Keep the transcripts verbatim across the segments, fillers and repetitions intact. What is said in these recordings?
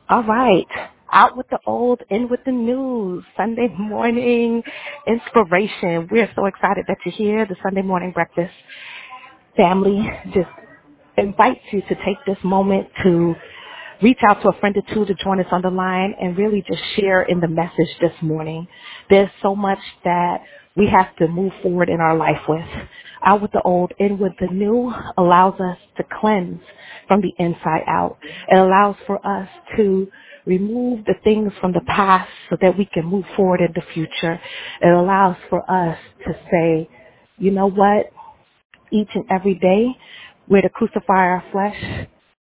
All right. Out with the old, in with the new. Sunday morning inspiration. We're so excited that you're here. The Sunday morning breakfast family just invites you to take this moment to reach out to a friend or two to join us on the line and really just share in the message this morning. There's so much that we have to move forward in our life with. Out with the old, in with the new allows us to cleanse from the inside out. It allows for us to remove the things from the past so that we can move forward in the future. It allows for us to say, you know what, each and every day we're to crucify our flesh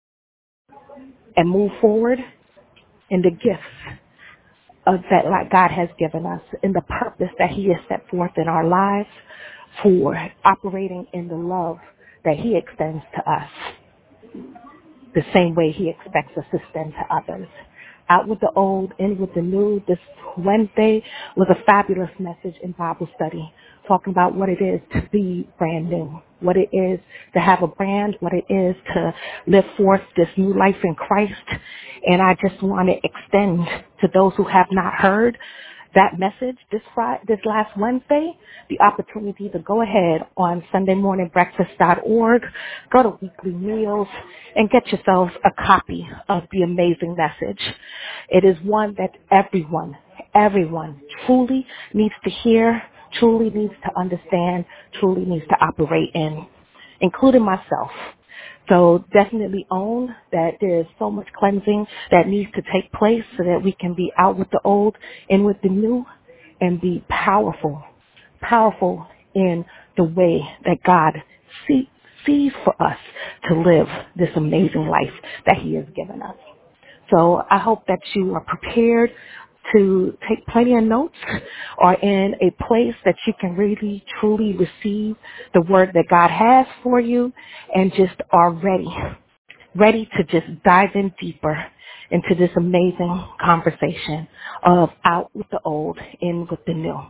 and move forward in the gifts of that like God has given us, in the purpose that He has set forth in our lives for operating in the love that He extends to us, the same way He expects us to extend to others. Out with the old, in with the new. This Wednesday was a fabulous message in Bible study, talking about what it is to be brand new, what it is to have a brand, what it is to live forth this new life in Christ. And I just want to extend to those who have not heard that message this Friday, this last Wednesday, the opportunity to go ahead on Sunday morning breakfast dot org, go to weekly meals, and get yourselves a copy of the amazing message. It is one that everyone, everyone truly needs to hear, truly needs to understand, truly needs to operate in, including myself. So definitely own that there is so much cleansing that needs to take place so that we can be out with the old, in with the new, and be powerful, powerful in the way that God see, sees for us to live this amazing life that He has given us. So I hope that you are prepared to take plenty of notes, or in a place that you can really, truly receive the word that God has for you, and just are ready, ready to just dive in deeper into this amazing conversation of out with the old, in with the new.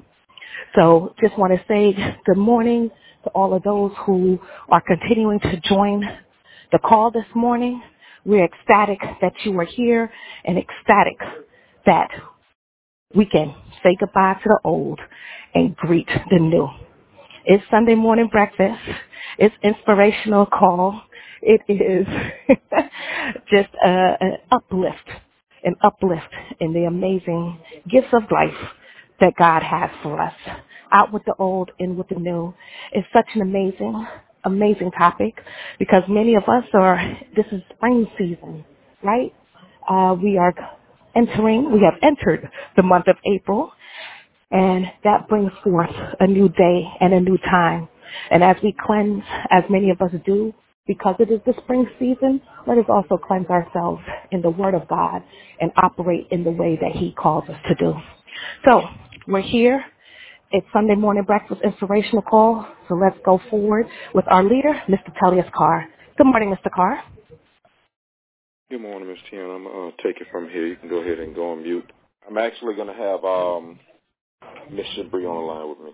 So just want to say good morning to all of those who are continuing to join the call this morning. We're ecstatic that you are here, and ecstatic that we can say goodbye to the old and greet the new. It's Sunday morning breakfast. It's inspirational call. It is just a, an uplift, an uplift in the amazing gifts of life that God has for us. Out with the old, in with the new. It's such an amazing, amazing topic because many of us are, this is spring season, right? Uh, we are entering, we have entered the month of April, and that brings forth a new day and a new time. And as we cleanse, as many of us do, because it is the spring season, let us also cleanse ourselves in the Word of God and operate in the way that He calls us to do. So, we're here. It's Sunday morning breakfast inspirational call. So let's go forward with our leader, Mister Tellius Carr. Good morning, Mister Carr. Good morning, Miz Tiana. I'm going to take it from here. You can go ahead and go on mute. I'm actually going to have um, Miss Shabri on the line with me.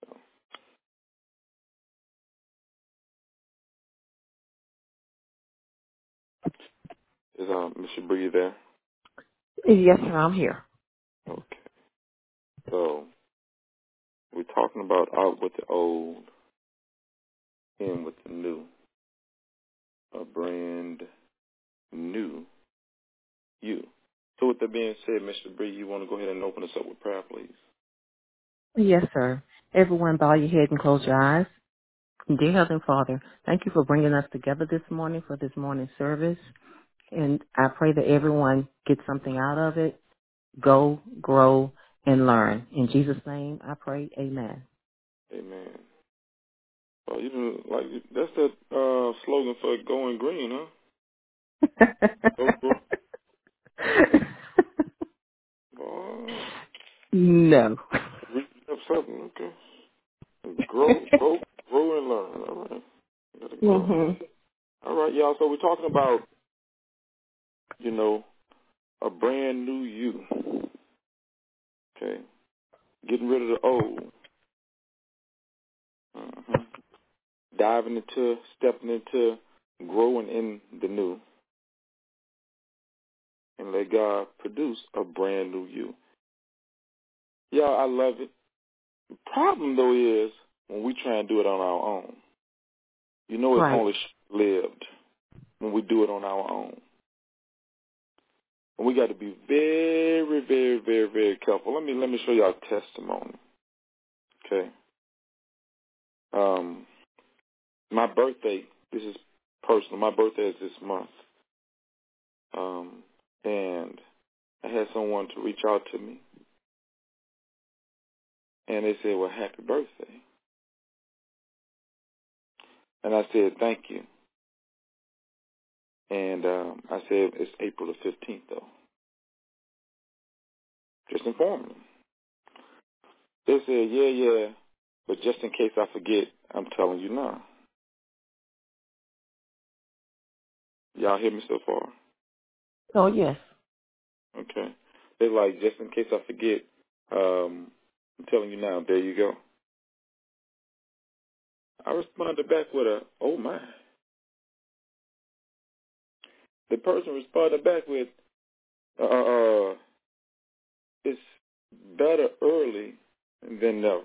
So. Is uh, Miss Shabri there? Yes, sir, I'm here. Okay. So we're talking about out with the old, in with the new. A brand new you. So with that being said, Miss Shabri, you want to go ahead and open us up with prayer, please? Yes, sir. Everyone bow your head and close your eyes. Dear Heavenly Father, thank you for bringing us together this morning for this morning service. And I pray that everyone gets something out of it. Go, grow, and learn. In Jesus' name, I pray. Amen. Amen. Well, you know, like that's that uh, slogan for Going Green, huh? Go, grow. Boy. No. Reach up something, okay. Grow, grow, grow and learn. All right. You gotta grow. Mm-hmm. All right, y'all. So we're talking about, you know, a brand new you. Okay. Getting rid of the old. Uh-huh. Diving into, stepping into, growing in the new. and let God produce a brand new you. Y'all, I love it. The problem, though, is when we try and do it on our own. You know, it's Right. only lived when we do it on our own. And we got to be very, very, very, very careful. Let me let me show y'all a testimony. Okay. Um, my birthday. This is personal. My birthday is this month. Um, and I had someone to reach out to me, and they said, "Well, happy birthday." And I said, "Thank you." And um, I said, "It's April the fifteenth, though." Just informing them. They said, "Yeah, yeah, but just in case I forget, I'm telling you now." Y'all hear me so far? Oh, yes. Okay. They're like, just in case I forget, um, I'm telling you now, there you go. I responded back with a, oh my. The person responded back with, uh, uh, it's better early than never.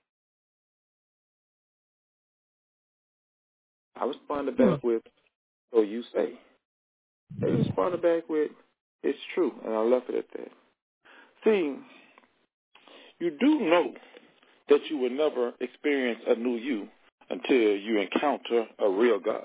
I responded Hmm. back with, so you say. They responded back with, it's true, and I left it at that. See, you do know that you will never experience a new you until you encounter a real God.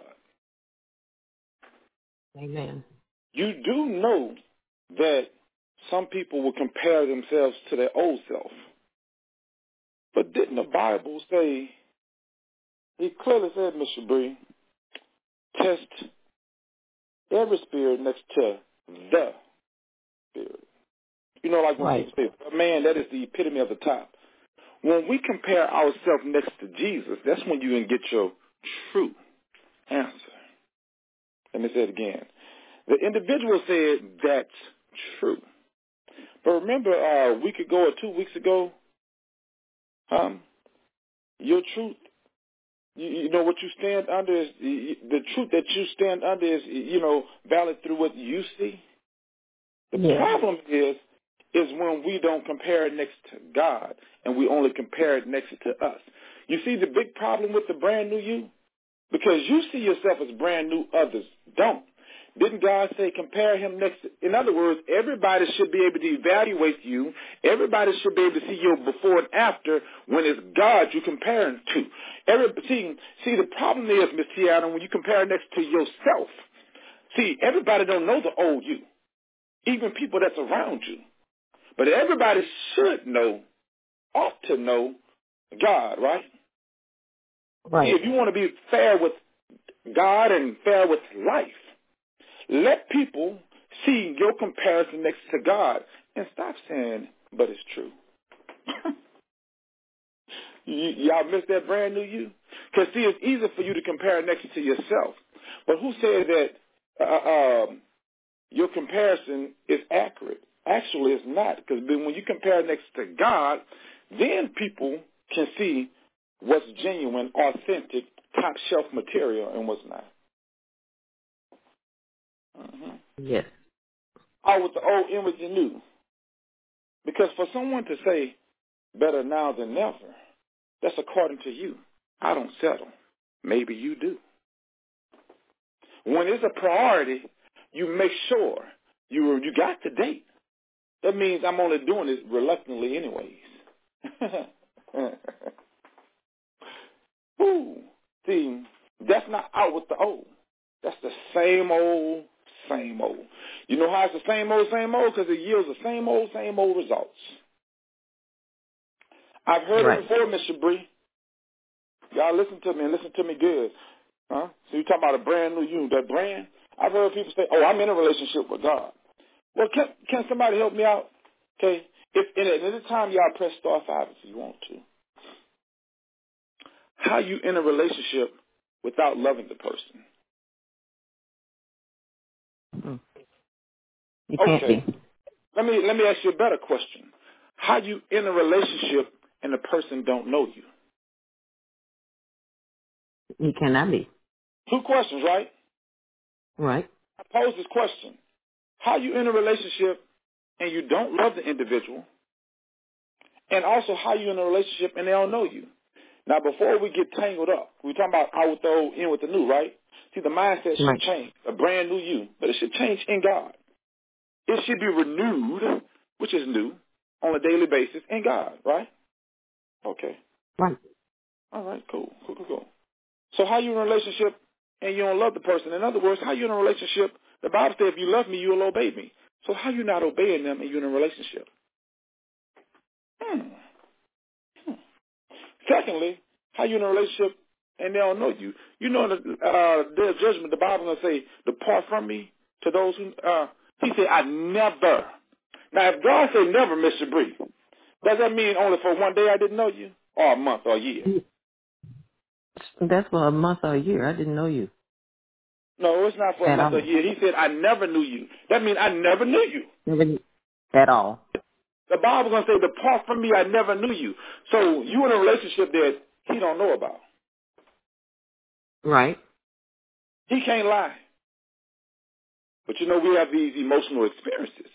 Amen. You do know that some people will compare themselves to their old self. But didn't the Bible say, he clearly said, Mister Bree, test every spirit next to the spirit. You know, like when Right. people say, man, that is the epitome of the top. When we compare ourselves next to Jesus, that's when you can get your true answer. Let me say it again. The individual said that's true. But remember uh, a week ago or two weeks ago, um, your truth, you, you know what you stand under is, the truth that you stand under is, you know, valid through what you see. The Yeah. problem is, is when we don't compare it next to God and we only compare it next to us. You see the big problem with the brand new you? Because you see yourself as brand new, others don't. Didn't God say compare him next to, in other words, everybody should be able to evaluate you. Everybody should be able to see your before and after when it's God you're comparing to. Every, see, see, the problem is, Miss Tiana, when you compare next to yourself, see, everybody don't know the old you, even people that's around you. But everybody should know, ought to know God, right? Right. See, if you want to be fair with God and fair with life, let people see your comparison next to God and stop saying, but it's true. y- y'all miss that brand new you? Because, see, it's easy for you to compare next to yourself. But who said that uh, um, your comparison is accurate? Actually, it's not. Because when you compare next to God, then people can see what's genuine, authentic, top-shelf material and what's not. Mm-hmm. Yes. Out with the old, in with the new. Because for someone to say better now than never, that's according to you. I don't settle. Maybe you do. When it's a priority, you make sure you you got the date. That means I'm only doing it reluctantly anyways. Woo. See, that's not out with the old. That's the same old, same old. You know how it's the same old, same old? Because it yields the same old, same old results. I've heard Right. it before, Mister Bree. Y'all listen to me and listen to me good. Huh? So you're talking about a brand new you, that brand. I've heard people say, oh, I'm in a relationship with God. Well, can can somebody help me out? Okay. If and at any time y'all press star five if you want to. How you in a relationship without loving the person? Mm. You can't Okay. be. Let me let me ask you a better question. How you in a relationship and the person don't know you? You cannot be. Two questions, right? Right. I pose this question. how you in a relationship and you don't love the individual, and also how you in a relationship and they don't know you. Now, before we get tangled up, we're talking about out with the old, in with the new, right? See, the mindset should Right. change, a brand new you, but it should change in God. It should be renewed, which is new, on a daily basis in God, right? Okay. Right. All right, cool, cool, cool, cool. So how you in a relationship and you don't love the person? In other words, how you in a relationship? The Bible says, if you love me, you will obey me. So how you not obeying them and you in a relationship? Hmm. Hmm. Secondly, how you in a relationship and they don't know you? You know, in the uh, day of judgment, the Bible going to say, depart from me to those who, uh, he said, I never. Now, if God said never, Mister Bree, does that mean only for one day I didn't know you? Or a month or a year? That's for a month or a year. I didn't know you No, it's not for a at month or all. a year. He said, I never knew you. That means I never knew you. Never knew- At all. The Bible's going to say, depart from me, I never knew you. So you in a relationship that he don't know about. Right. He can't lie. But you know, we have these emotional experiences.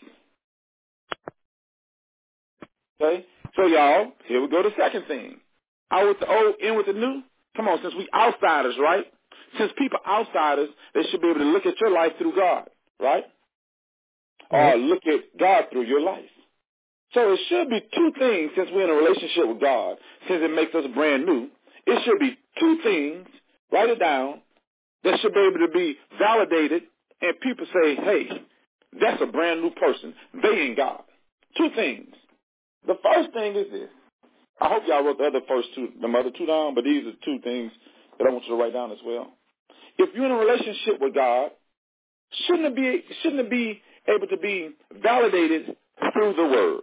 Okay? So y'all, here we go to the second thing. Out with the old, in with the new. Come on, since we outsiders, right? Since people outsiders, they should be able to look at your life through God, right? Or Right. look at God through your life. So it should be two things since we're in a relationship with God, since it makes us brand new. It should be two things, write it down, that should be able to be validated and people say, hey, that's a brand new person. They in God. Two things. The first thing is this. I hope y'all wrote the other first two, the other two down, but these are two things that I want you to write down as well. If you're in a relationship with God, shouldn't it be, shouldn't it be able to be validated through the Word?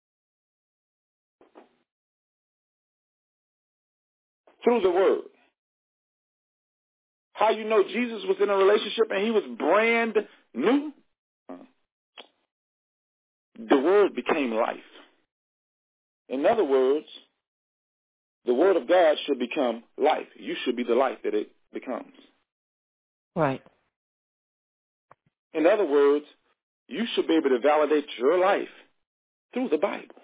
Through the Word. How you know Jesus was in a relationship and he was brand new? The Word became life. In other words, the Word of God should become life. You should be the life that it becomes. Right. In other words, you should be able to validate your life through the Bible.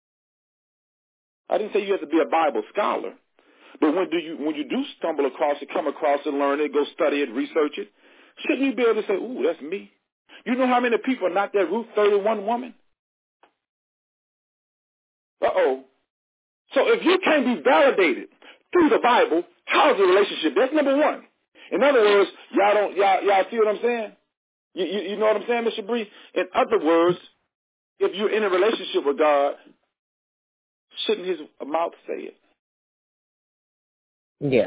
I didn't say you have to be a Bible scholar, but when do you when you do stumble across it, come across it, learn it, go study it, research it, shouldn't you be able to say, ooh, that's me? You know how many people are not that Ruth thirty-one woman? Uh-oh. So if you can't be validated through the Bible, how's the relationship? That's number one. In other words, y'all don't y'all y'all see what I'm saying? You, you, you know what I'm saying, Mister Bree? In other words, if you're in a relationship with God, shouldn't his mouth say it? Yes.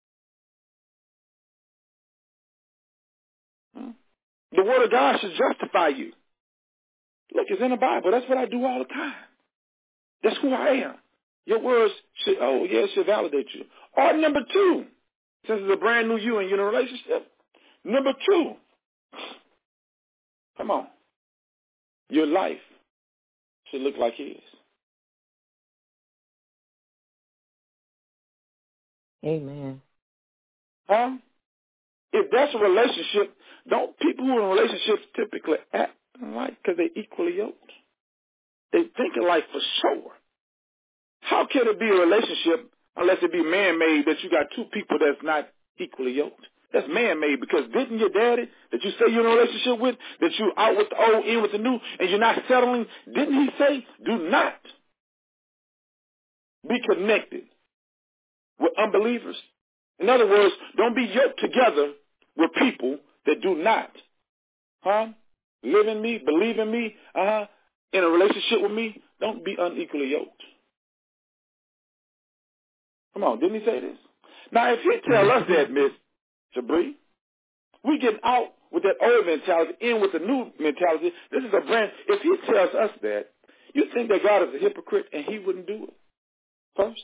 Hmm? The Word of God should justify you. Look, it's in the Bible. That's what I do all the time. That's who I am. Your words should, oh, yeah, it should validate you. Or number two, since it's a brand new you and you're in a relationship, number two, come on, your life should look like his. Amen. Huh? If that's a relationship, don't people who are in relationships typically act alike because they're equally yoked? They think alike for sure. How can it be a relationship unless it be man-made that you got two people that's not equally yoked? That's man-made because didn't your daddy that you say you're in a relationship with, that you out with the old, in with the new, and you're not settling, didn't he say, do not be connected with unbelievers? In other words, don't be yoked together with people that do not, huh, live in me, believe in me, uh-huh, in a relationship with me. Don't be unequally yoked. Come on, didn't he say this? Now, if he tell us that, Miss Jabri, we get out with that old mentality, in with the new mentality. This is a brand. If he tells us that, you think that God is a hypocrite and he wouldn't do it first?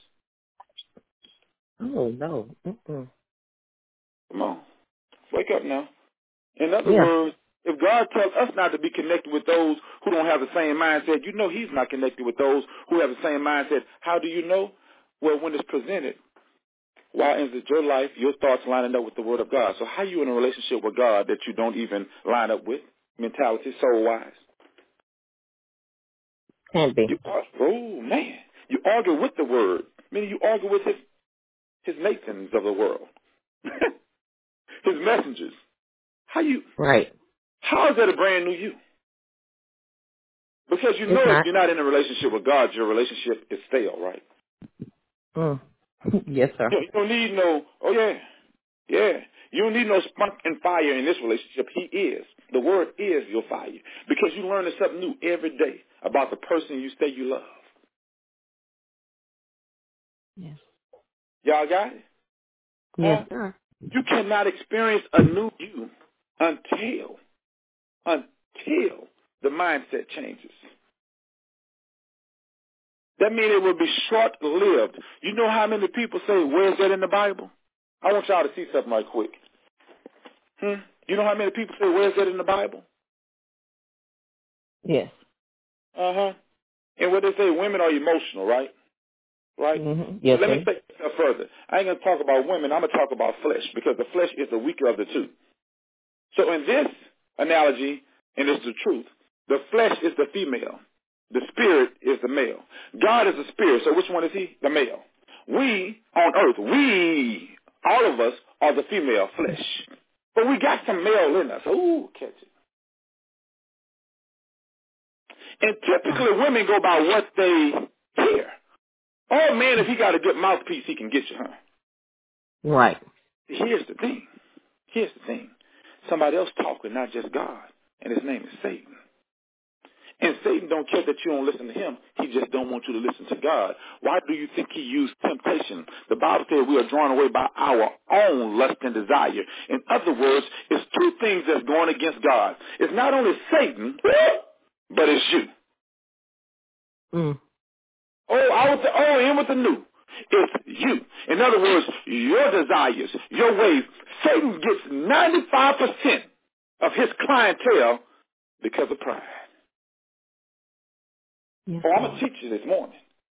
Oh, no. Mm-mm. Come on, wake up now. In other Yes. words, if God tells us not to be connected with those who don't have the same mindset, you know he's not connected with those who have the same mindset. How do you know? Well, when it's presented, why is it your life, your thoughts lining up with the Word of God? So how are you in a relationship with God that you don't even line up with? mentality, soul wise. Can be. You are, oh man, you argue with the word, meaning you argue with his his Nathans of the world, his messengers. How you? Right. How is that a brand new you? Because you It's know if not. you're not in a relationship with God, your relationship is stale, right? Mm. Yes, sir. You don't need no. Oh yeah, yeah. You don't need no spunk and fire in this relationship. He is. The word is your fire because you're learning something new every day about the person you say you love. Yes. Y'all got it? Yes, Huh? sir. You cannot experience a new you until, until the mindset changes. That means it will be short-lived. You know how many people say, where's that in the Bible? I want y'all to see something right quick. Hmm? You know how many people say, where's that in the Bible? Yes. Uh-huh. And what they say, women are emotional, right? Right? Mm-hmm. Yes, Let me sir. take it a step further. I ain't going to talk about women. I'm going to talk about flesh because the flesh is the weaker of the two. So in this analogy, and it's the truth, the flesh is the female. The spirit is the male. God is the spirit. So which one is he? The male. We on earth, we, all of us, are the female flesh. But we got some male in us. Ooh, catch it. And typically women go by what they hear. Oh man, if he got a good mouthpiece, he can get you, huh? Right. Here's the thing. Here's the thing. Somebody else talking, not just God. And his name is Satan. And Satan don't care that you don't listen to him. He just don't want you to listen to God. Why do you think he used temptation? The Bible says we are drawn away by our own lust and desire. In other words, it's two things that's going against God. It's not only Satan, but it's you. Mm. Oh, I was the old and with the new. It's you. In other words, your desires, your ways. Satan gets ninety-five percent of his clientele because of pride. Yes, Oh, I'm Lord. going to teach you this morning.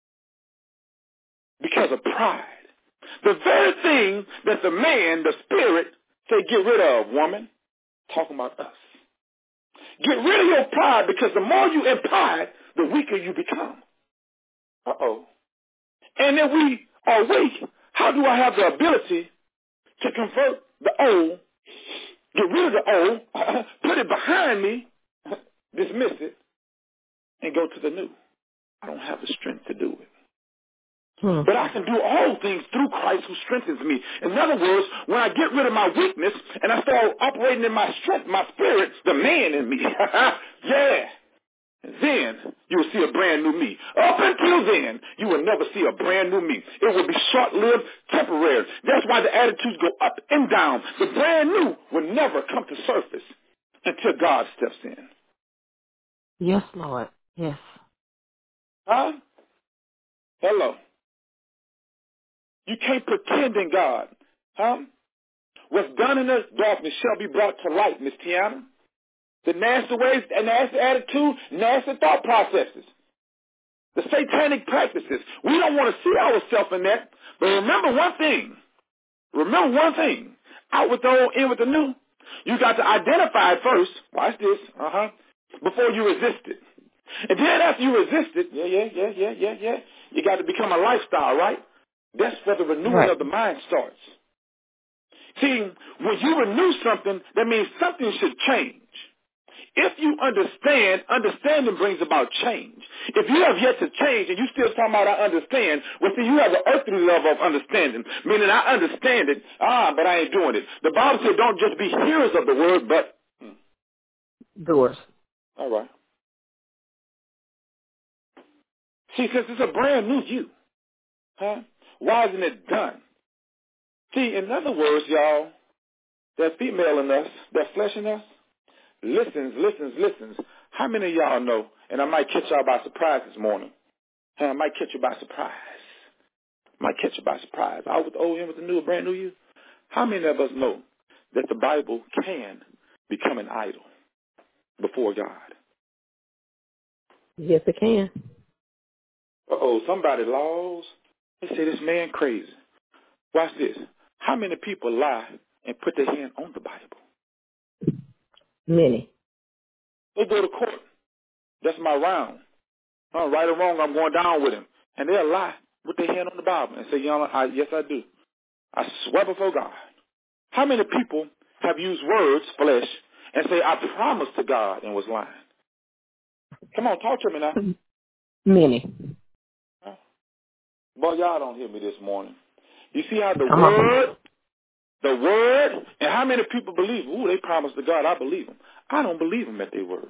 Because of pride. The very thing that the man, the spirit, say get rid of, woman, talking about us. Get rid of your pride because the more you in pride, the weaker you become. Uh-oh. And if we are weak, how do I have the ability to convert the old, get rid of the old, put it behind me, dismiss it, and go to the new? I don't have the strength to do it. Hmm. But I can do all things through Christ who strengthens me. In other words, when I get rid of my weakness and I start operating in my strength, my spirit, the man in me, yeah, then you will see a brand new me. Up until then, you will never see a brand new me. It will be short-lived, temporary. That's why the attitudes go up and down. The brand new will never come to surface until God steps in. Yes, Lord. Yes. Huh? Hello. You can't pretend in God. Huh? What's done in the darkness shall be brought to light, Miss Tiana. The nasty ways, the nasty attitude, nasty thought processes. The satanic practices. We don't want to see ourselves in that. But remember one thing. Remember one thing. Out with the old, in with the new. You got to identify it first. Watch this. Uh-huh. Before you resist it. And then after you resist it, yeah, yeah, yeah, yeah, yeah, yeah, you got to become a lifestyle, right? That's where the renewing Right. of the mind starts. See, when you renew something, that means something should change. If you understand, understanding brings about change. If you have yet to change and you still talking about I understand, well, see, you have the earthly level of understanding, meaning I understand it, ah, but I ain't doing it. The Bible said don't just be hearers of the word, but, hmm, Doors. all right. See, since it's a brand new you, huh, why isn't it done? See, in other words, y'all, that female in us, that flesh in us, listens, listens, listens. How many of y'all know, and I might catch y'all by surprise this morning, and I might catch you by surprise. Might catch you by surprise. Out with the old in with the new, brand new you. How many of us know that the Bible can become an idol before God? Yes, it can. Uh-oh, somebody lost. They say this man crazy. Watch this. How many people lie and put their hand on the Bible? Many. They go to court. That's my round. Uh, right or wrong, I'm going down with him. And they'll lie with their hand on the Bible and say, you know, I, yes, I do. I swear before God. How many people have used words, flesh, and say, I promised to God and was lying? Come on, talk to me now. Many. Huh? Boy, y'all don't hear me this morning. You see how the Come on. word, the word, and how many people believe, ooh, they promised to God, I believe them. I don't believe them at their word.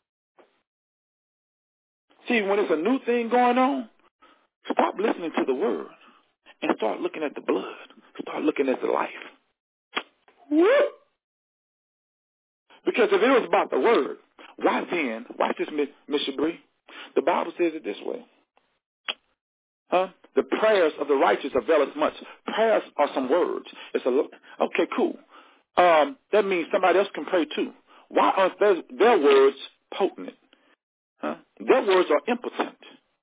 See, when it's a new thing going on, stop listening to the word and start looking at the blood. Start looking at the life. Woo! Because if it was about the word, why then, watch this, Miss Shabri. The Bible says it this way. Huh? The prayers of the righteous avail us much. Prayers are some words. It's a, okay, cool. Um, that means somebody else can pray too. Why aren't their, their words potent? Huh? Their words are impotent.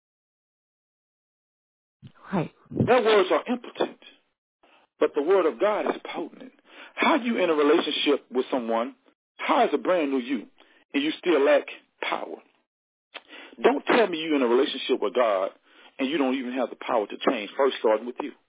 Right. Their words are impotent. But the word of God is potent. How you in a relationship with someone, how is a brand new you, and you still lack power? Don't tell me you're in a relationship with God and you don't even have the power to change, first starting with you.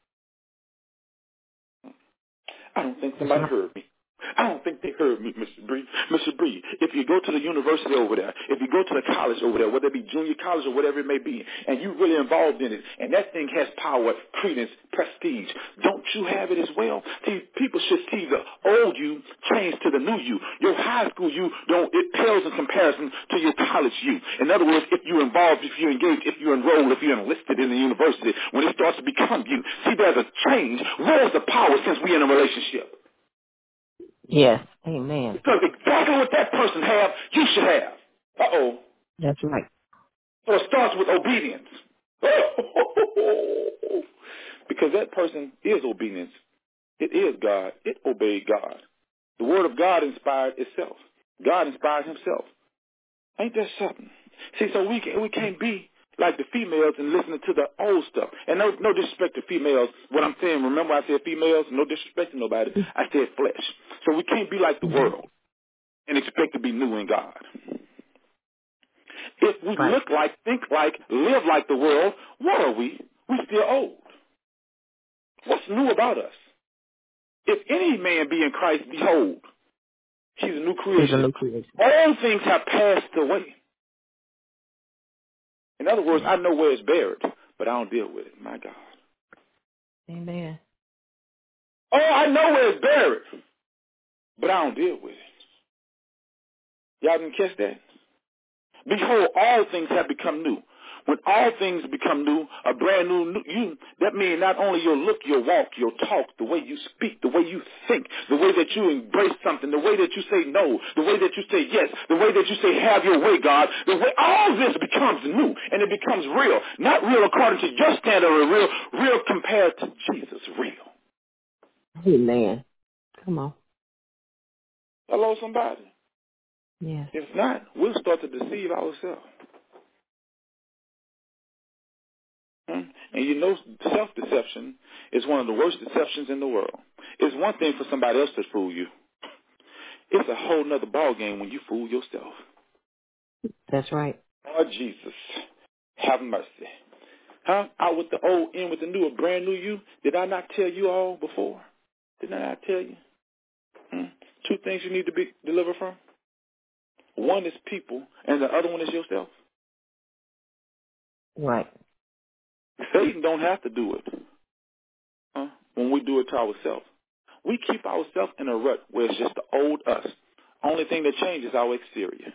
I don't think somebody heard me. I don't think they heard me, Mister Bree. Mister Bree, if you go to the university over there, if you go to the college over there, whether it be junior college or whatever it may be, and you're really involved in it, and that thing has power, credence, prestige, don't you have it as well? See, people should see the old you change to the new you. Your high school you, don't, it pales in comparison to your college you. In other words, if you're involved, if you're engaged, if you're enrolled, if you're enlisted in the university, when it starts to become you, see, there's a change. Where's the power since we're in a relationship? Yes. Amen. Because exactly what that person have, you should have. Uh-oh. That's right. So it starts with obedience. Because that person is obedience. It is God. It obeyed God. The word of God inspired itself. God inspired himself. Ain't that something? See, so we, can, we can't be like the females and listening to the old stuff. And no, no disrespect to females. What I'm saying, remember I said females? No disrespect to nobody. I said flesh. So we can't be like the Mm-hmm. world and expect to be new in God. If we Right. look like, think like, live like the world, what are we? We still old. What's new about us? If any man be in Christ, behold, he's a new He's a creation. new creation. All things have passed away. In other words, I know where it's buried, but I don't deal with it. My God. Amen. Oh, I know where it's buried, but I don't deal with it. Y'all didn't catch that? Behold, all things have become new. When all things become new, a brand new, new you, that means not only your look, your walk, your talk, the way you speak, the way you think, the way that you embrace something, the way that you say no, the way that you say yes, the way that you say have your way, God, the way all this becomes new and it becomes real. Not real according to your standard of real, real compared to Jesus, real. Amen. Come on. Hello, somebody. Yes. If not, we'll start to deceive ourselves. Hmm? And you know, self-deception is one of the worst deceptions in the world. It's one thing for somebody else to fool you. It's a whole nother ball game when you fool yourself. That's right. Lord Jesus, have mercy. Huh? Out with the old, in with the new, a brand new you. Did I not tell you all before? Did I not tell you? Hmm? Two things you need to be delivered from. One is people, and the other one is yourself. Right. Satan don't have to do it. Huh? When we do it to ourselves. We keep ourselves in a rut where it's just the old us. Only thing that changes is our exterior.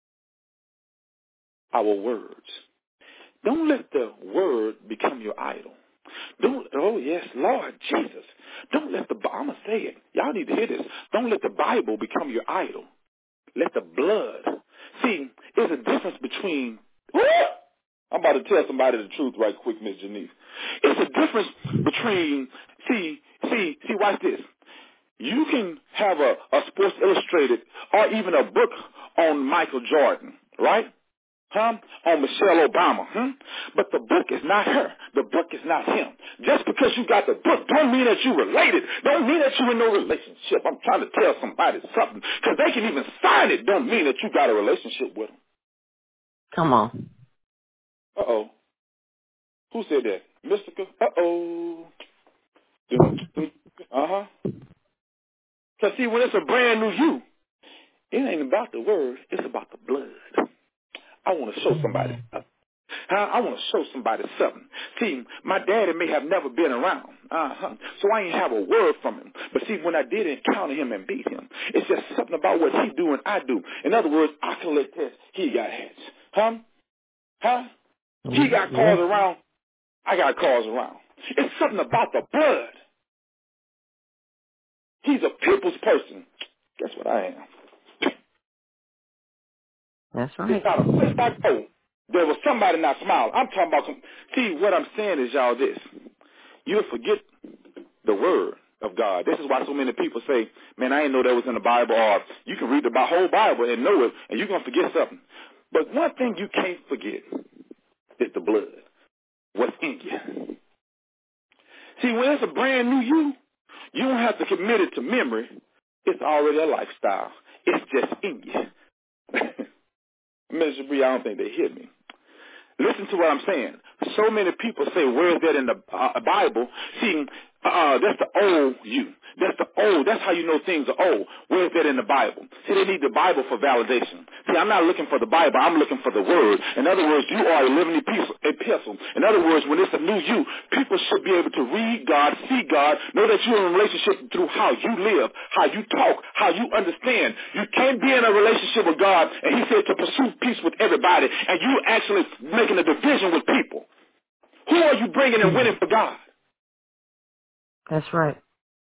Our words. Don't let the word become your idol. Don't, oh yes, Lord Jesus. Don't let the, I'm going to say it. Y'all need to hear this. Don't let the Bible become your idol. Let the blood. See, there's a difference between, I'm about to tell somebody the truth right quick, Miss Janice. It's a difference between, see, see, see, watch this. You can have a, a Sports Illustrated or even a book on Michael Jordan, right? huh, on Michelle Obama, huh? But the book is not her. The book is not him. Just because you got the book don't mean that you're related. Don't mean that you're in no relationship. I'm trying to tell somebody something. Because they can even sign it don't mean that you got a relationship with them. Come on. Uh-oh. Who said that? Mystica? Uh-oh. Dum, dum. Uh-huh. Because see, when it's a brand new you, it ain't about the word. It's about the blood. I want to show somebody Amen. something. Huh? I want to show somebody something. See, my daddy may have never been around, uh-huh. so I ain't have a word from him. But see, when I did encounter him and beat him, it's just something about what he do and I do. In other words, I collect hits, he got hits. Huh? Huh? He got Yes. calls around, I got calls around. It's something about the blood. He's a people's person. Guess what I am? That's It's right. not a place I go. There was somebody not smiling. I'm talking about some. See, what I'm saying is, y'all, this. You'll forget the word of God. This is why so many people say, man, I didn't know that was in the Bible. Or you can read the Bi- whole Bible and know it, and you're going to forget something. But one thing you can't forget is the blood. What's in you. See, when it's a brand new you, you don't have to commit it to memory. It's already a lifestyle. It's just in you. Minister Bree, I don't think they hear me. Listen to what I'm saying. So many people say, where is that in the uh, Bible? See, uh, that's the old you. That's the old. That's how you know things are old. Where is that in the Bible? See, they need the Bible for validation. See, I'm not looking for the Bible. I'm looking for the Word. In other words, you are a living epistle. In other words, when it's a new you, people should be able to read God, see God, know that you're in a relationship through how you live, how you talk, how you understand. You can't be in a relationship with God, and He said to pursue peace with everybody, and you actually making a division with people. Who are you bringing and winning for God? That's right.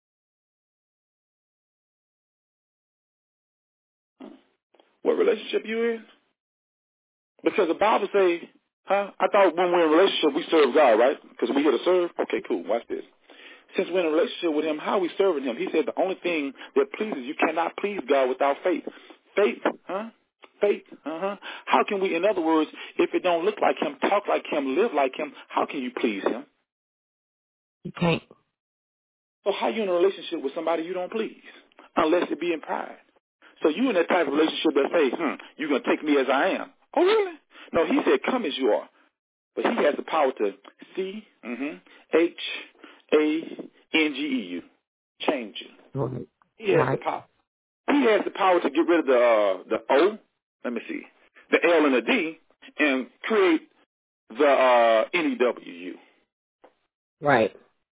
What relationship you in? Because the Bible say, huh? I thought when we're in a relationship, we serve God, right? Because we here to serve? Okay, cool. Watch this. Since we're in a relationship with Him, how are we serving Him? He said the only thing that pleases, you cannot please God without faith. Faith, huh? Faith, uh-huh. How can we, in other words, if it don't look like Him, talk like Him, live like Him, how can you please Him? You can't. So how you in a relationship with somebody you don't please? Unless it be in pride. So you in that type of relationship that say, hmm, you're going to take me as I am. Oh, really? No, He said, come as you are. But He has the power to C, mm-hmm, H, A, N, G, E, U. Change you. Right. He has the Right. power. He has the power to get rid of the uh, the O, let me see, the L and the D, and create the uh, N E W U. Right.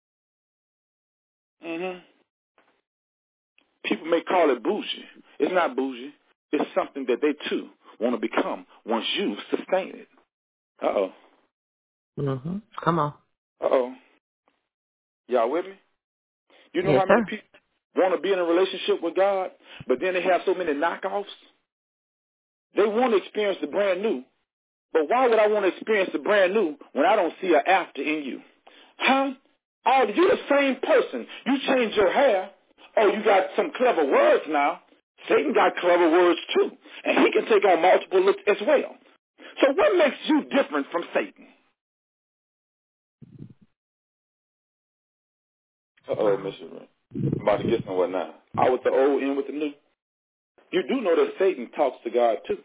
Mm-hmm. People may call it bougie. It's not bougie. It's something that they, too, want to become once you sustain it. Uh-oh. Mm-hmm. Come on. Uh-oh. Y'all with me? You know Yes, how many sir. people want to be in a relationship with God, but then they have so many knockoffs? They want to experience the brand new, but why would I want to experience the brand new when I don't see an after in you? Huh? Oh, you the same person. You change your hair. Oh, you got some clever words now. Satan got clever words too. And he can take on multiple looks as well. So what makes you different from Satan? Uh-oh, Wow. Mister Ray. I'm about to get somewhere now. Out with the old, in with the new. You do know that Satan talks to God too.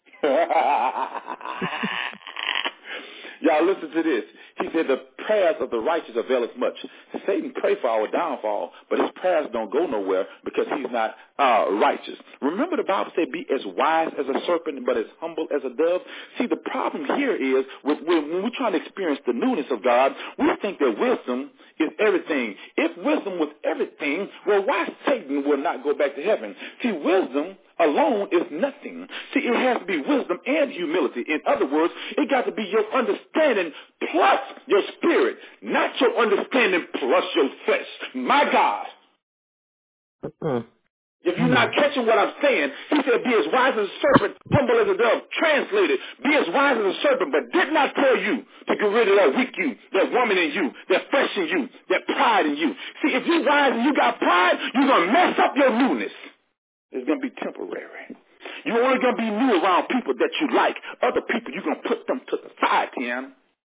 Y'all listen to this. He said the prayers of the righteous availeth much. Satan pray for our downfall, but his prayers don't go nowhere because he's not uh, righteous. Remember the Bible said be as wise as a serpent but as humble as a dove? See, the problem here is with, when we're trying to experience the newness of God, we think that wisdom is everything. If wisdom was everything, well, why Satan will not go back to heaven? See, wisdom alone is nothing. See, it has to be wisdom and humility. In other words, it got to be your understanding plus your spirit, not your understanding plus your flesh. My God. Mm. If you're not Mm. catching what I'm saying, he said, be as wise as a serpent, humble as a dove. Translated, be as wise as a serpent, but did not tell you to get rid of that weak you, that woman in you, that flesh in you, that pride in you. See, if you're wise and you got pride, you're going to mess up your newness. It's going to be temporary. You're You're only going to be new around people that you like. Other people, you're going to put them to the side, Tiana.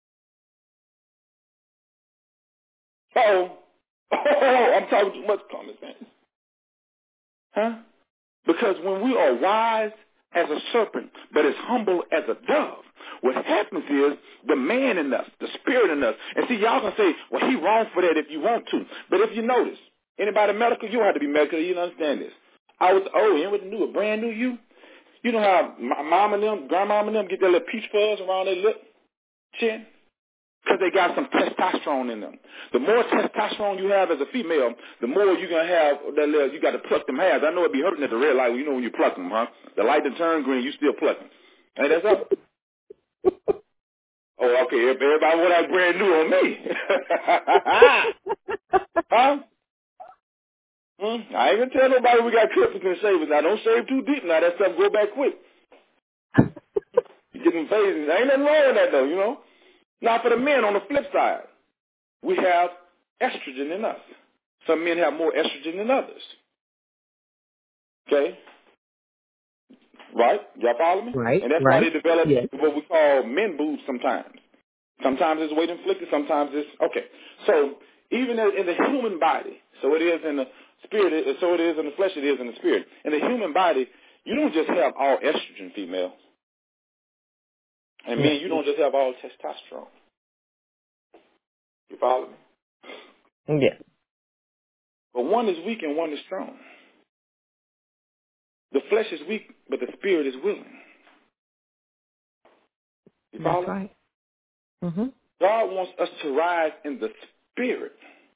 Uh-oh. Oh, I'm talking too much common sense. Huh? Because when we are wise as a serpent, but as humble as a dove, what happens is the man in us, the spirit in us, and see, y'all can say, well, he wrong for that if you want to. But if you notice, anybody medical, you don't have to be medical, you don't understand this. I was, oh, and with the new, a brand new you, you know how my mom and them, grandmom and them get their little peach fuzz around their lip, chin? Because they got some testosterone in them. The more testosterone you have as a female, the more you're going to have that little, you got to pluck them hairs. I know it be hurting at the red light, you know when you pluck them, huh? The light that turn green, you still pluck them. Ain't that so? Oh, okay, everybody want that brand new on me. Huh? Hmm? I ain't going to tell nobody we got clippers and shavers. Now, don't shave too deep now. That stuff go back quick. You get them phases. Ain't nothing wrong with that, though, you know? Now, for the men, on the flip side, we have estrogen in us. Some men have more estrogen than others. Okay? Right? Y'all follow me? Right, And that's why right. they develop Yes. what we call men boobs sometimes. Sometimes it's weight inflicted, sometimes it's, okay. So even in the human body, so it is in the spirit, so it is in the flesh, it is in the spirit. In the human body, you don't just have all estrogen, female. And Yes. men, you don't just have all testosterone. You follow me? Yes. But one is weak and one is strong. The flesh is weak, but the spirit is willing. You follow? That's right. Mm-hmm. God wants us to rise in the spirit.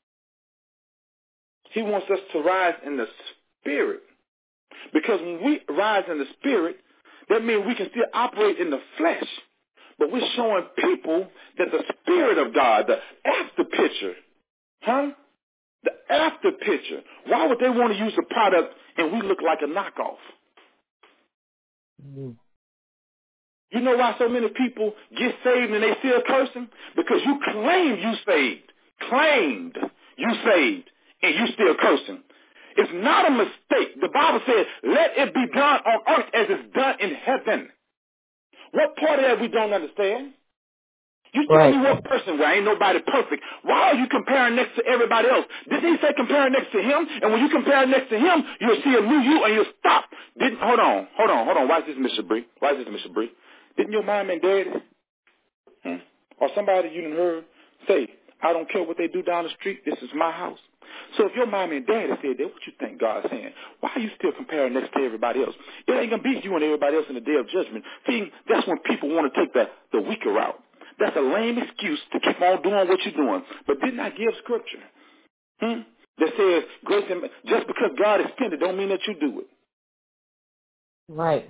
He wants us to rise in the spirit. Because when we rise in the spirit, that means we can still operate in the flesh. But we're showing people that the spirit of God, the after picture, huh? The after picture. Why would they want to use the product and we look like a knockoff? Mm-hmm. You know why so many people get saved and they still cursing? Because you claim you saved. Claimed you saved and you still cursing. It's not a mistake. The Bible says, let it be done on earth as it's done in heaven. What part of that we don't understand? You tell Right. me what person where ain't nobody perfect. Why are you comparing next to everybody else? Didn't he say compare next to him? And when you compare next to him, you'll see a new you and you'll stop. Didn't, hold on, hold on, hold on. Watch this, Mister Bree. Watch this, Mister Bree. Didn't your mom and daddy, hmm, or somebody you done heard say, I don't care what they do down the street, this is my house? So if your mom and daddy said that, what you think God's saying? Why are you still comparing next to everybody else? It ain't going to be you and everybody else in the day of judgment. See, that's when people want to take the, the weaker route. That's a lame excuse to keep on doing what you're doing. But didn't I give scripture hmm, that says, grace and just because God extended don't mean that you do it. Right.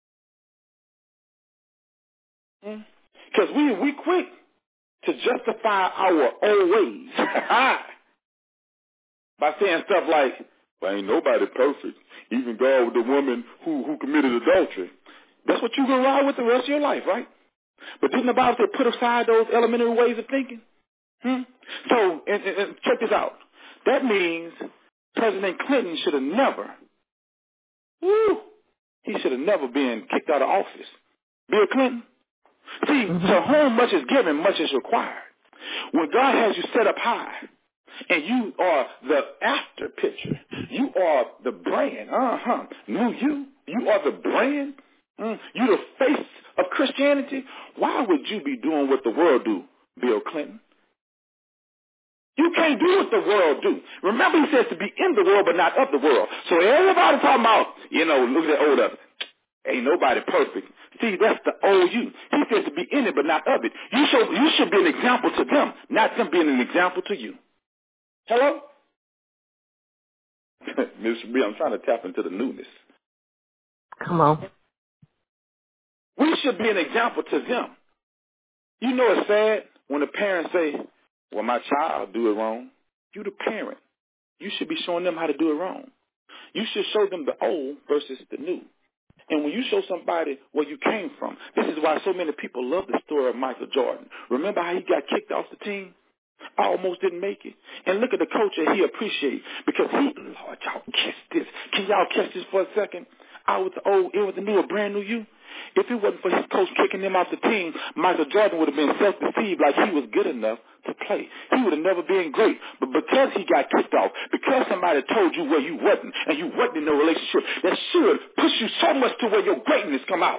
Because we, we quick to justify our old ways by saying stuff like, well, ain't nobody perfect. Even God with the woman who, who committed adultery. That's what you're going to ride with the rest of your life, right? But didn't the Bible say put aside those elementary ways of thinking? Hmm? So, and, and, and check this out. That means President Clinton should have never, woo, he should have never been kicked out of office. Bill Clinton. See, Mm-hmm. to whom much is given, much is required. When God has you set up high, and you are the after picture, you are the brand, uh-huh, new you, you are the brand, mm, you the face of Christianity, why would you be doing what the world do, Bill Clinton? You can't do what the world do. Remember, he says to be in the world, but not of the world. So everybody talking about, you know, look at that old up. Ain't nobody perfect. See, that's the old you. He says to be in it, but not of it. You should, you should be an example to them, not them being an example to you. Hello? Mister B, I'm trying to tap into the newness. Come on. We should be an example to them. You know it's sad when the parents say, well, my child do it wrong. You the parent. You should be showing them how to do it wrong. You should show them the old versus the new. And when you show somebody where you came from, this is why so many people love the story of Michael Jordan. Remember how he got kicked off the team? I almost didn't make it. And look at the culture he appreciated because he, Lord, y'all catch this. Can y'all catch this for a second? out with the old, in with the new, a brand new you. If it wasn't for his coach kicking him off the team, Michael Jordan would have been self-deceived like he was good enough to play. He would have never been great. But because he got kicked off, because somebody told you where you wasn't, and you wasn't in a relationship, that should push you so much to where your greatness come out.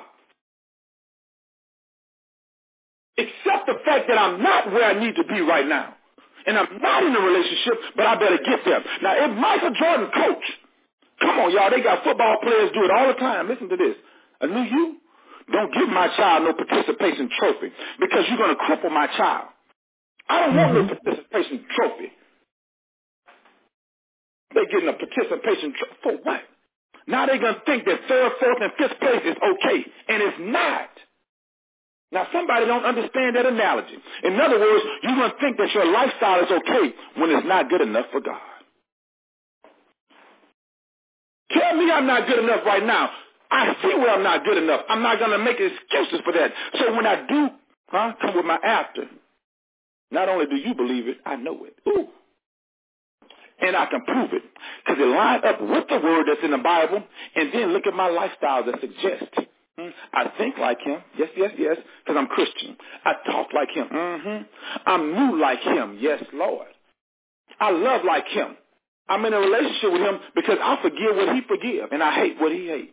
Except the fact that I'm not where I need to be right now. And I'm not in a relationship, but I better get there. Now, if Michael Jordan coach, come on, y'all, they got football players do it all the time. Listen to this. A new you, don't give my child no participation trophy because you're going to cripple my child. I don't want no participation trophy. They're getting a participation trophy. For what? Now they're going to think that third, fourth, and fifth place is okay, and it's not. Now, somebody don't understand that analogy. In other words, you're going to think that your lifestyle is okay when it's not good enough for God. Tell me I'm not good enough right now. I see where I'm not good enough. I'm not going to make excuses for that. So when I do huh, come with my after, not only do you believe it, I know it. Ooh. And I can prove it because it lines up with the word that's in the Bible. And then look at my lifestyle that suggests. Hmm, I think like him. Yes, yes, yes, because I'm Christian. I talk like him. Mm-hmm. I'm new like him. Yes, Lord. I love like him. I'm in a relationship with him because I forgive what he forgive, and I hate what he hate.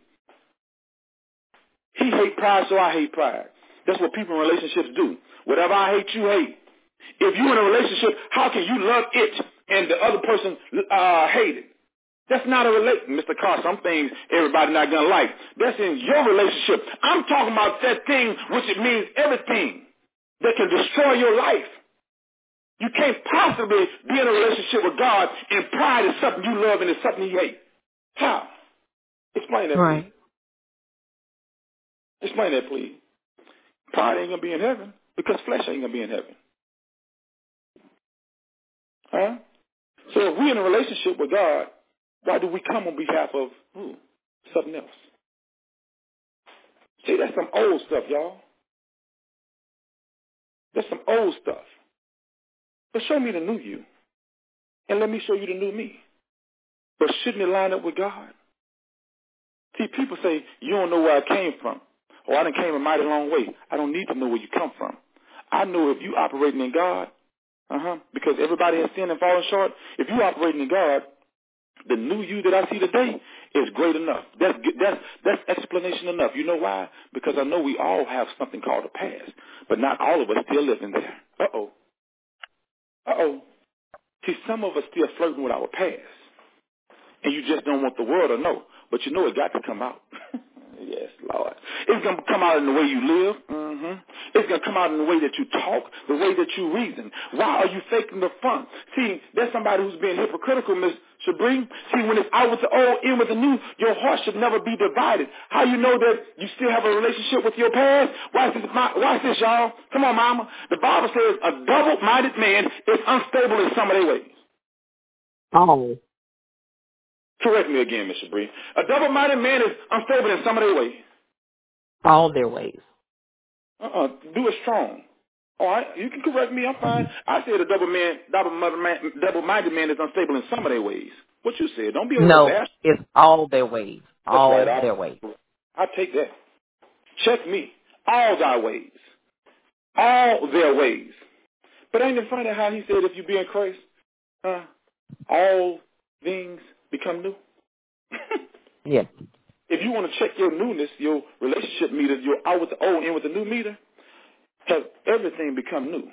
He hate pride, so I hate pride. That's what people in relationships do. Whatever I hate, you hate. If you're in a relationship, how can you love it and the other person uh, hate it? That's not a relate, Mister Carr. Some things everybody not gonna like. That's in your relationship. I'm talking about that thing which it means everything that can destroy your life. You can't possibly be in a relationship with God and pride is something you love and it's something you hate. How? Explain that, Right. please. Explain that, please. Pride ain't gonna be in heaven because flesh ain't gonna be in heaven. Huh? So if we're in a relationship with God, why do we come on behalf of ooh, something else? See, that's some old stuff, y'all. That's some old stuff. But show me the new you, and let me show you the new me. But shouldn't it line up with God? See, people say, you don't know where I came from. Or I done came a mighty long way. I don't need to know where you come from. I know if you operating in God, uh-huh, because everybody has sinned and fallen short. If you operating in God, the new you that I see today is great enough. That's that's that's explanation enough. You know why? Because I know we all have something called a past, but not all of us still living there. Uh-oh. Uh-oh. See, some of us still flirting with our past, and you just don't want the world to know. But you know it got to come out. Yes, Lord. It's going to come out in the way you live. Mm-hmm. It's going to come out in the way that you talk, the way that you reason. Why are you faking the fun? See, there's somebody who's being hypocritical, Miss Sabrine. See, when it's out with the old, in with the new, your heart should never be divided. How you know that you still have a relationship with your past? Watch this, watch this, y'all. Come on, mama. The Bible says a double-minded man is unstable in some of their ways. Oh. Correct me again, Miss Sabrine. A double-minded man is unstable in some of their ways. All their ways. Uh-uh. Do it strong. All right. You can correct me. I'm fine. I said a double man, double-minded man, double-minded man is unstable in some of their ways. What you said. Don't be over No, there bashful. it's all their ways. That's right. All I, their ways. I take that. Check me. All thy ways. All their ways. But ain't it funny how he said if you be in Christ, uh, all things become new? Yeah. If you want to check your newness, your relationship meter, your out with the old, in with the new meter, has everything become new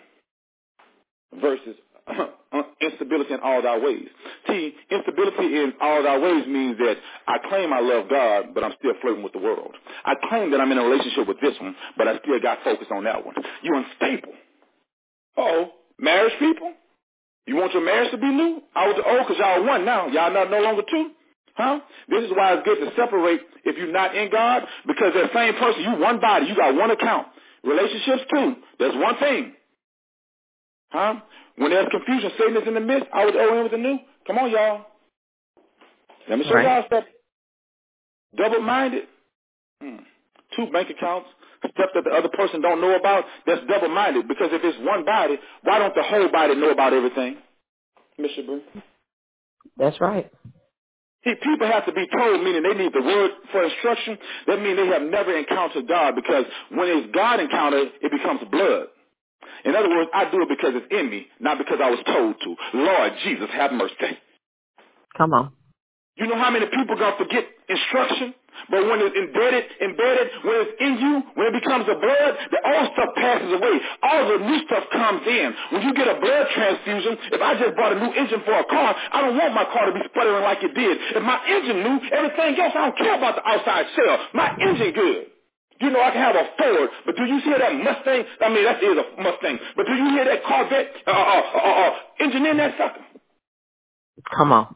versus uh, instability in all thy ways. See, instability in all thy ways means that I claim I love God, but I'm still flirting with the world. I claim that I'm in a relationship with this one, but I still got focus on that one. You're unstable. Uh-oh. Marriage people? You want your marriage to be new? I was old because y'all one now. Y'all not no longer two? Huh? This is why it's good to separate if you're not in God, because that same person, you one body, you got one account. Relationships too. There's one thing. Huh? When there's confusion, Satan is in the midst. I was old in with the new. Come on, y'all. Let me show Right. y'all stuff. Double-minded. Hmm. Two bank accounts. Stuff that the other person don't know about. That's double-minded. Because if it's one body, why don't the whole body know about everything? Miss Sabrine? That's right. See, people have to be told, meaning they need the word for instruction. That means they have never encountered God, because when it's God encounter, it becomes blood. In other words, I do it because it's in me, not because I was told to. Lord Jesus, have mercy. Come on. You know how many people gonna forget instruction? But when it's embedded, embedded, when it's in you, when it becomes a blood, the old stuff passes away. All the new stuff comes in. When you get a blood transfusion, if I just bought a new engine for a car, I don't want my car to be sputtering like it did. If my engine new, everything else, I don't care about the outside shell. My engine good. You know, I can have a Ford, but do you hear that Mustang? I mean, that is a Mustang. But do you hear that Corvette uh, uh, uh, uh, engine in that sucker? Come on.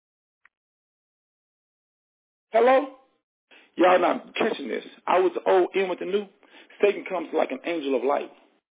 Hello? Y'all not catching this. I was the old in with the new. Satan comes like an angel of light.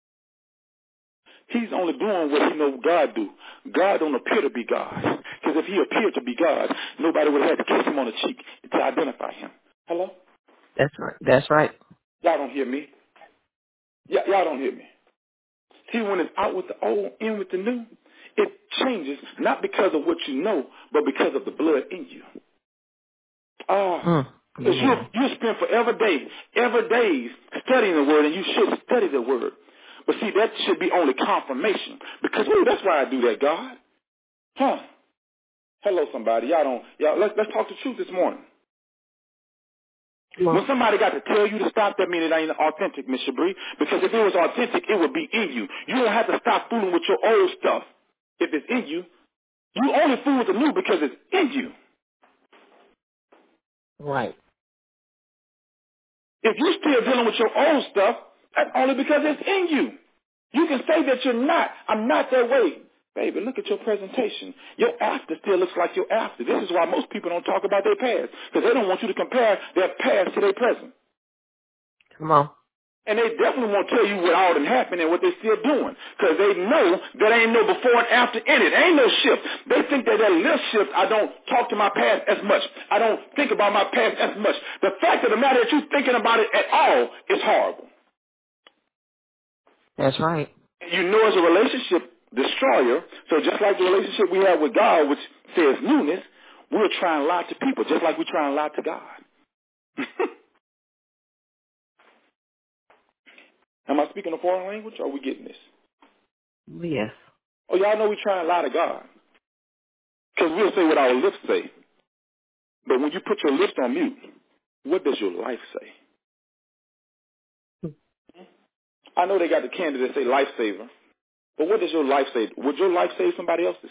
He's only doing what he knows God do. God don't appear to be God. Because if he appeared to be God, nobody would have had to kiss him on the cheek to identify him. Hello? That's right. That's right. Y'all don't hear me. Y- y'all don't hear me. See, when it's out with the old, in with the new, it changes not because of what you know, but because of the blood in you. Oh, Mm. because you you spend forever days, ever days studying the word, and you should study the word. But see, that should be only confirmation. Because ooh, that's why I do that, God. Huh? Hello, somebody. Y'all don't. Y'all let's let's talk the truth this morning. When somebody got to tell you to stop, that means it ain't authentic, Miss Shabri. Because if it was authentic, it would be in you. You don't have to stop fooling with your old stuff. If it's in you, you only fool with the new because it's in you. Right. If you're still dealing with your old stuff, that's only because it's in you. You can say that you're not. I'm not that way. Baby, look at your presentation. Your after still looks like your after. This is why most people don't talk about their past, because they don't want you to compare their past to their present. Come on. And they definitely won't tell you what all done happened and what they're still doing, because they know that ain't no before and after in it. Ain't no shift. They think that that little shift, I don't talk to my past as much. I don't think about my past as much. The fact of the matter that you're thinking about it at all is horrible. That's right. You know it's a relationship destroyer. So just like the relationship we have with God, which says newness, we're trying to lie to people just like we're trying to lie to God. Am I speaking a foreign language, or are we getting this? Yes. Oh, y'all know we try and lie to God. Because we'll say what our lips say. But when you put your lips on mute, what does your life say? I know they got the candidate that say lifesaver. But what does your life say? Would your life save somebody else's?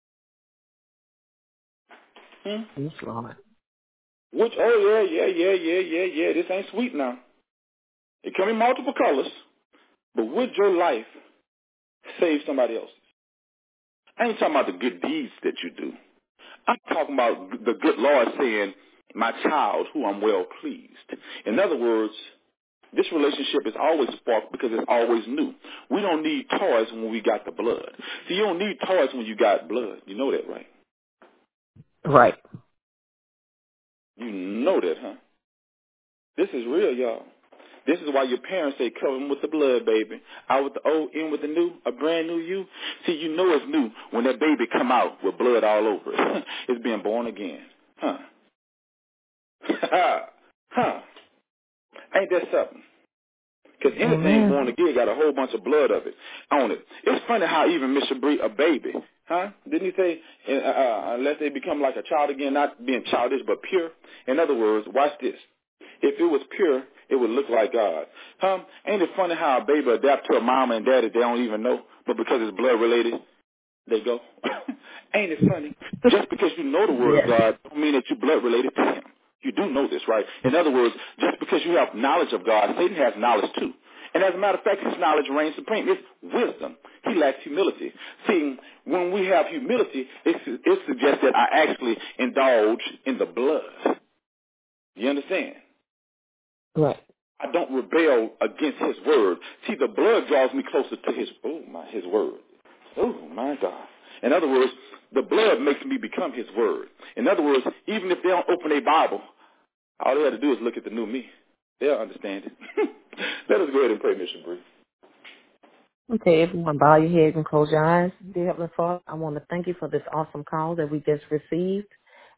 Hmm? Yes, Lord. Which, oh, yeah, yeah, yeah, yeah, yeah, yeah. This ain't sweet now. It come in multiple colors. But would your life save somebody else's? I ain't talking about the good deeds that you do. I'm talking about the good Lord saying, my child, who I'm well pleased. In other words, this relationship is always sparked because it's always new. We don't need toys when we got the blood. See, you don't need toys when you got blood. You know that, right? Right. You know that, huh? This is real, y'all. This is why your parents say, cover them with the blood, baby. Out with the old, in with the new, a brand new you. See, you know it's new when that baby come out with blood all over it. It's being born again. Huh? Huh? Ain't that something? Because anything Amen. born again got a whole bunch of blood of it on it. It's funny how even Mister Bree, a baby, huh? Didn't he say, uh, uh, unless they become like a child again, not being childish, but pure? In other words, watch this. If it was pure, it would look like God. Huh? Ain't it funny how a baby adapt to a mama and daddy they don't even know, but because it's blood related, they go? Ain't it funny? Just because you know the word of Yes. God don't mean that you're blood related to him. You do know this, right? In other words, just because you have knowledge of God, Satan has knowledge too. And as a matter of fact, his knowledge reigns supreme. It's wisdom. He lacks humility. See, when we have humility, it, it suggests that I actually indulge in the blood. You understand? Right. I don't rebel against his word. See, the blood draws me closer to his, oh my, his word. Oh my God. In other words, the blood makes me become his word. In other words, even if they don't open their Bible, all they have to do is look at the new me. They'll understand it. Let us go ahead and pray, Mister Bree. Okay, everyone, bow your heads and close your eyes. Dear Heavenly Father, I want to thank you for this awesome call that we just received.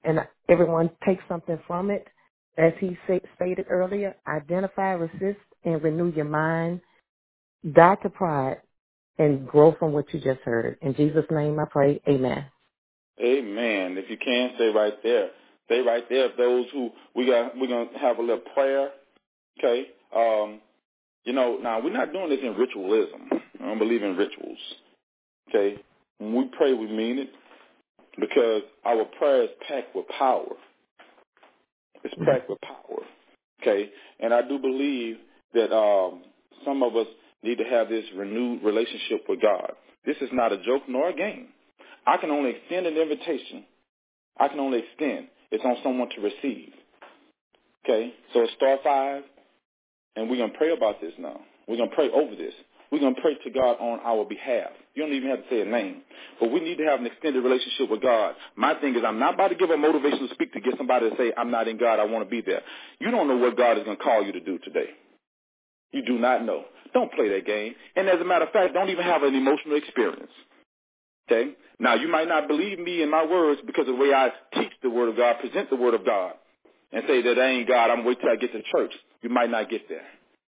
and everyone take something from it. As he sa- stated earlier, identify, resist, and renew your mind. Die to pride and grow from what you just heard. In Jesus' name I pray, amen. Amen. If you can, stay right there. Stay right there. Those who, we got, we're going to have a little prayer, okay? Um, you know, now, we're not doing this in ritualism. I don't believe in rituals, okay? When we pray, we mean it because our prayer is packed with power. It's packed with power, okay? And I do believe that um, some of us need to have this renewed relationship with God. This is not a joke nor a game. I can only extend an invitation. I can only extend. It's on someone to receive, okay? So it's star five, and we're going to pray about this now. We're going to pray over this. We're going to pray to God on our behalf. You don't even have to say a name. But we need to have an extended relationship with God. My thing is I'm not about to give a motivational speak to get somebody to say, I'm not in God, I want to be there. You don't know what God is going to call you to do today. You do not know. Don't play that game. And as a matter of fact, don't even have an emotional experience. Okay? Now, you might not believe me in my words because of the way I teach the Word of God, present the Word of God, and say that I ain't God, I'm waiting till I get to church. You might not get there.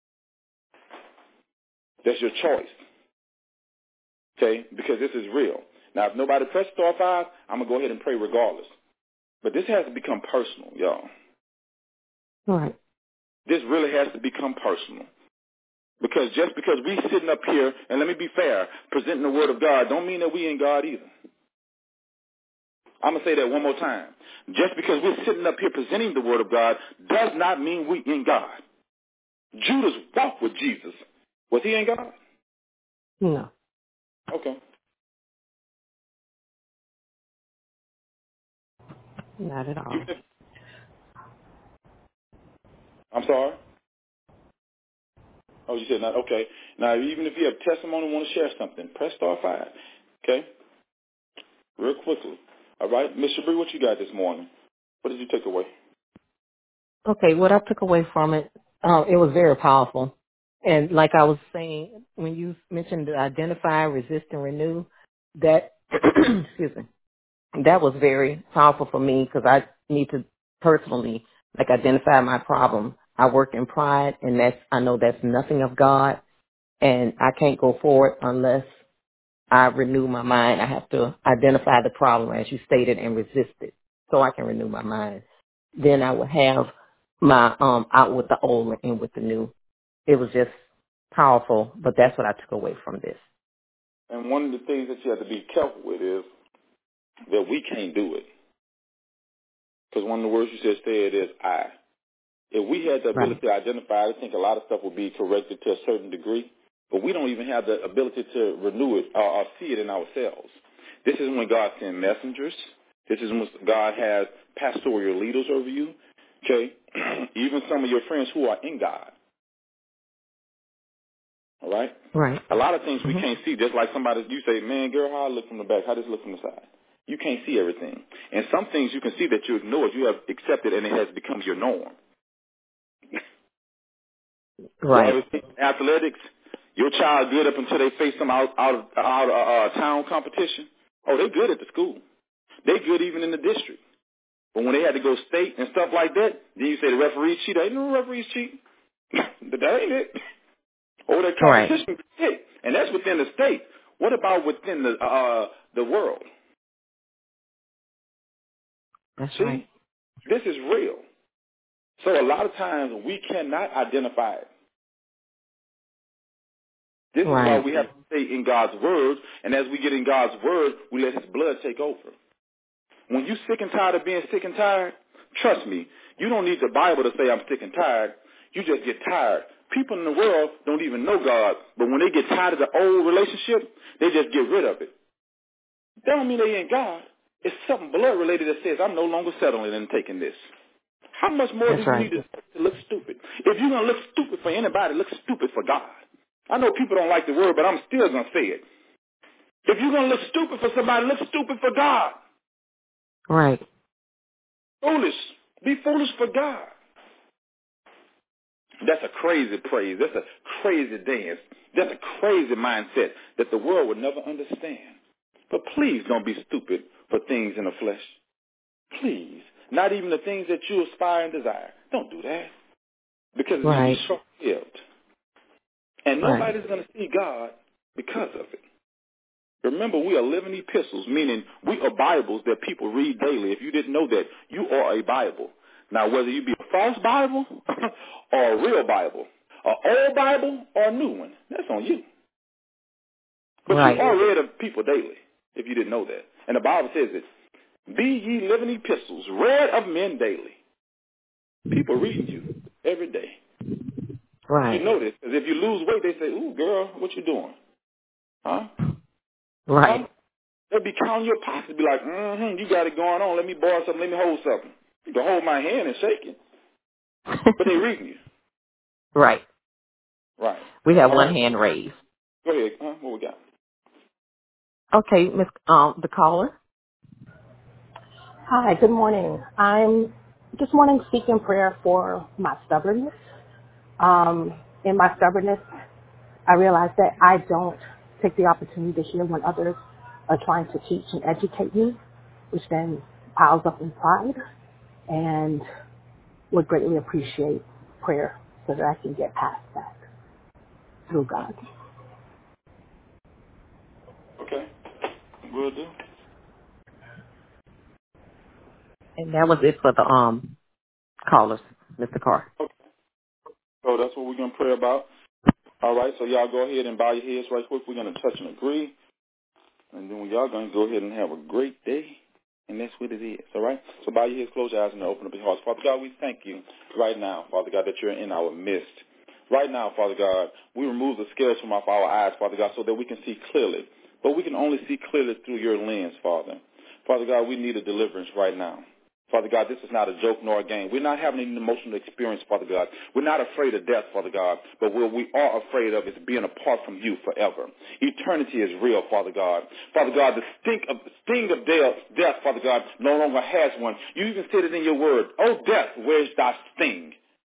That's your choice. Okay? Because this is real. Now, if nobody pressed star five, I'm going to go ahead and pray regardless. But this has to become personal, y'all. All right. This really has to become personal. Because just because we sitting up here, and let me be fair, presenting the Word of God, don't mean that we in God either. I'm going to say that one more time. Just because we're sitting up here presenting the Word of God does not mean we in God. Judas walked with Jesus. Was he in God? No. Okay. Not at all. I'm sorry? Oh, you said not? Okay. Now, even if you have testimony and want to share something, press star five. Okay? Real quickly. All right? Miss Shabri, what you got this morning? What did you take away? Okay, what I took away from it, uh, it was very powerful. And like I was saying, when you mentioned the identify, resist, and renew, that, excuse me, that was very powerful for me because I need to personally, like, identify my problem. I work in pride, and that's, I know that's nothing of God, and I can't go forward unless I renew my mind. I have to identify the problem, as you stated, and resist it so I can renew my mind. Then I would have my um out with the old and in with the new. It was just powerful, but that's what I took away from this. And one of the things that you have to be careful with is that we can't do it. Because one of the words you just said is I. If we had the Right. ability to identify, I think a lot of stuff would be corrected to a certain degree. But we don't even have the ability to renew it or, or see it in ourselves. This is when God sends messengers. This is when God has pastoral leaders over you. Okay? Even some of your friends who are in God. All right? Right. A lot of things we Mm-hmm. can't see. Just like somebody, you say, man, girl, how I look from the back? How does it look from the side? You can't see everything. And some things you can see that you ignore, you have accepted, and it has become your norm. You Right. ever see athletics? Your child good up until they face some out out of out of uh, town competition. Oh, they good at the school. They good even in the district. But when they had to go state and stuff like that, then you say the referees cheat. Ain't no referees cheat. But that ain't it. Or that Right. competition, hey, and that's within the state. What about within the uh, the world? That's See, right. this is real. So a lot of times we cannot identify it. This is why Right. we have to stay in God's word, and as we get in God's word, we let his blood take over. When you're sick and tired of being sick and tired, trust me, you don't need the Bible to say I'm sick and tired. You just get tired. People in the world don't even know God, but when they get tired of the old relationship, they just get rid of it. That don't mean they ain't God. It's something blood related that says I'm no longer settling and taking this. How much more do That's you right. need to, to look stupid? If you're going to look stupid for anybody, look stupid for God. I know people don't like the word, but I'm still going to say it. If you're going to look stupid for somebody, look stupid for God. Right. Foolish. Be foolish for God. That's a crazy praise. That's a crazy dance. That's a crazy mindset that the world would never understand. But please don't be stupid for things in the flesh. Please. Not even the things that you aspire and desire. Don't do that. Because it's right. going to be short-lived. And nobody's right. going to see God because of it. Remember, we are living epistles, meaning we are Bibles that people read daily. If you didn't know that, you are a Bible. Now, whether you be a false Bible or a real Bible, an old Bible or a new one, that's on you. But right. you are read of people daily, if you didn't know that. And the Bible says this, be ye living epistles, read of men daily. People reading you every day. Right. You know this, because if you lose weight, they say, ooh, girl, what you doing? Huh? Right. Huh? They'll be counting your pockets, be like, mm-hmm, you got it going on. Let me borrow something. Let me hold something. You can hold my hand and shake it. But they reading you. Right. Right. We have All one right. hand raised. Go ahead. Huh? What we got? Okay, Miss Um, the caller. Hi, good morning. I'm this morning seeking prayer for my stubbornness. Um, in my stubbornness, I realize that I don't take the opportunity to hear when others are trying to teach and educate me, which then piles up in pride, and would greatly appreciate prayer so that I can get past that through God. Okay. Will do. And that was it for the um callers, Mister Carr. Okay. So that's what we're going to pray about. All right, so y'all go ahead and bow your heads right quick. We're going to touch and agree. And then y'all going to go ahead and have a great day. And that's what it is, all right? So bow your heads, close your eyes, and open up your hearts. Father God, we thank you right now, Father God, that you're in our midst. Right now, Father God, we remove the scales from off our eyes, Father God, so that we can see clearly. But we can only see clearly through your lens, Father. Father God, we need a deliverance right now. Father God, this is not a joke nor a game. We're not having an emotional experience, Father God. We're not afraid of death, Father God. But what we are afraid of is being apart from you forever. Eternity is real, Father God. Father God, the stink of, sting of death, death, Father God, no longer has one. You even said it in your word. Oh, death, where's thy sting?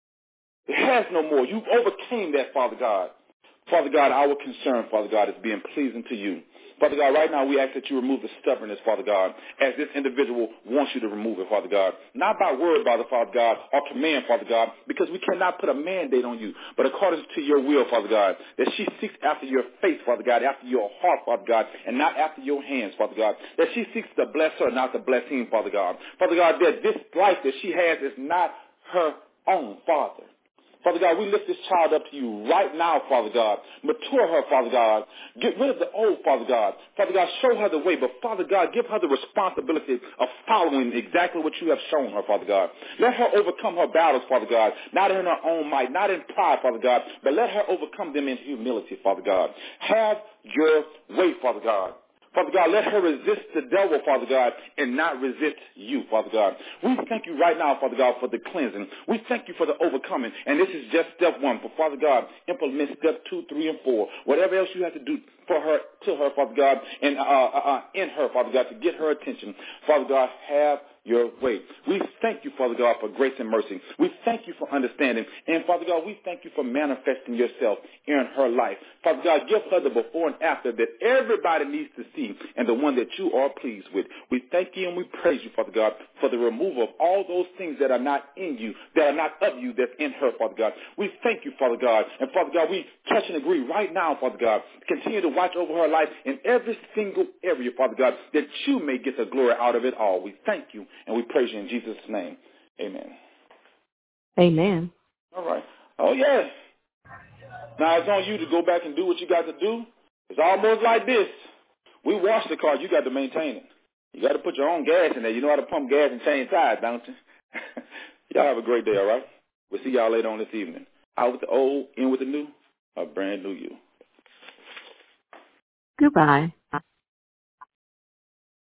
It has no more. You overcame that, Father God. Father God, our concern, Father God, is being pleasing to you. Father God, right now we ask that you remove the stubbornness, Father God, as this individual wants you to remove it, Father God. Not by word, by the Father God, or command, Father God, because we cannot put a mandate on you, but according to your will, Father God, that she seeks after your face, Father God, after your heart, Father God, and not after your hands, Father God. That she seeks to bless her, not to bless him, Father God. Father God, that this life that she has is not her own, Father. Father God, we lift this child up to you right now, Father God. Mature her, Father God. Get rid of the old, Father God. Father God, show her the way. But, Father God, give her the responsibility of following exactly what you have shown her, Father God. Let her overcome her battles, Father God. Not in her own might, not in pride, Father God, but let her overcome them in humility, Father God. Have your way, Father God. Father God, let her resist the devil, Father God, and not resist you, Father God. We thank you right now, Father God, for the cleansing. We thank you for the overcoming. And this is just step one. But, Father God, implement step two, three, and four. Whatever else you have to do for her, to her, Father God, and uh, uh, uh, in her, Father God, to get her attention. Father God, have your way. We thank you, Father God, for grace and mercy. We thank you for understanding. And, Father God, we thank you for manifesting yourself in her life. Father God, give her the before and after that everybody needs to see and the one that you are pleased with. We thank you and we praise you, Father God, for the removal of all those things that are not in you, that are not of you, that's in her, Father God. We thank you, Father God. And, Father God, we touch and agree right now, Father God. Continue to watch over her life in every single area, Father God, that you may get the glory out of it all. We thank you and we praise you in Jesus' name. Amen. Amen. All right. Oh, yes. Now it's on you to go back and do what you got to do. It's almost like this. We wash the car. You got to maintain it. You got to put your own gas in there. You know how to pump gas and change tires, don't you? Y'all have a great day, all right? We'll see y'all later on this evening. Out with the old, in with the new, a brand new you. Goodbye.